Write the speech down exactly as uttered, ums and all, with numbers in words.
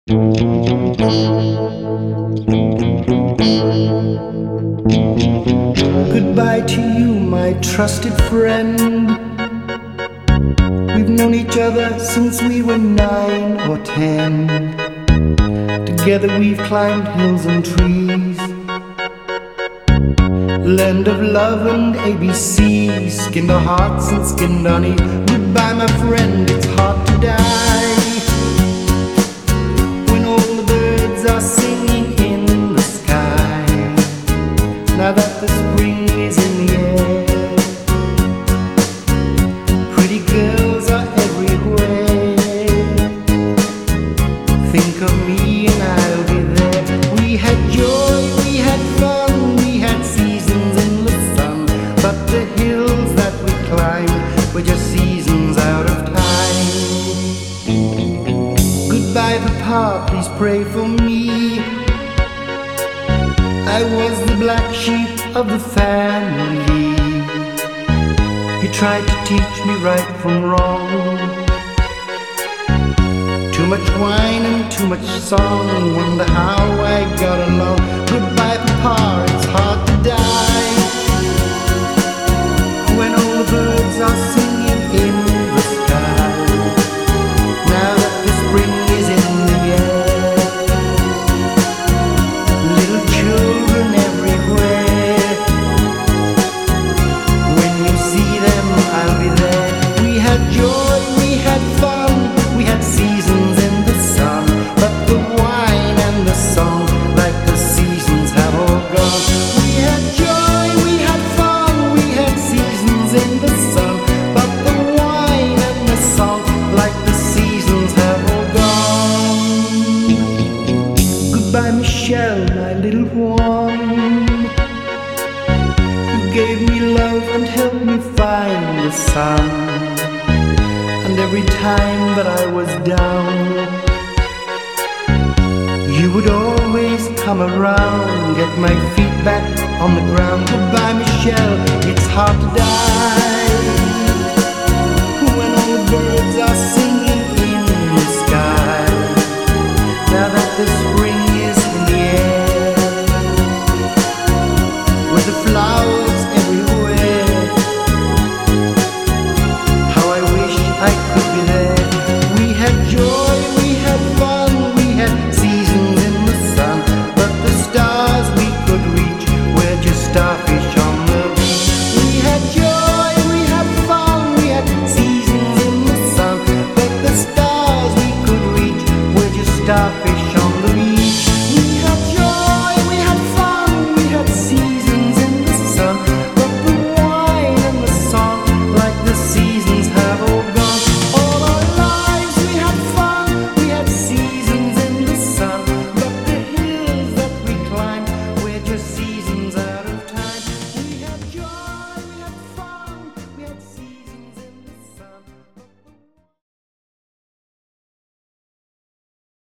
Goodbye to you, my trusted friend. We've known each other since we were nine or ten. Together we've climbed hills and trees, land of love and A B C, skinned our hearts and skinned our knees. Goodbye, my friend, it's hard to die when all the birds are singing in the sky. Now that the spring is in the air, pretty girls are everywhere. Think of me and I'll be there. We had joy, we had fun, we had seasons in the sun, but the hills that we climbed were just seasons out of time. Goodbye, Papa, please pray for me. I was the black sheep of the family. He tried to teach me right from wrong. Too much wine and too much song, wonder how I got along. Goodbye, Papa, it's hard to die when all the birds are singing in the sky. Now that the spring is in the air, little children everywhere. When you see them, I'll be there. We had joy, we had fun, we had seasons in the sun, but the wine and the song, like the seasons, have all gone. We had joy, we had fun, we had seasons in the sun, but the wine and the song, like the seasons, have all gone. Goodbye, Michelle, my little one. You gave me love and helped me find the sun. And every time that I was down, you would always come around, get my feet back on the ground. Goodbye, Michelle, it's hard to die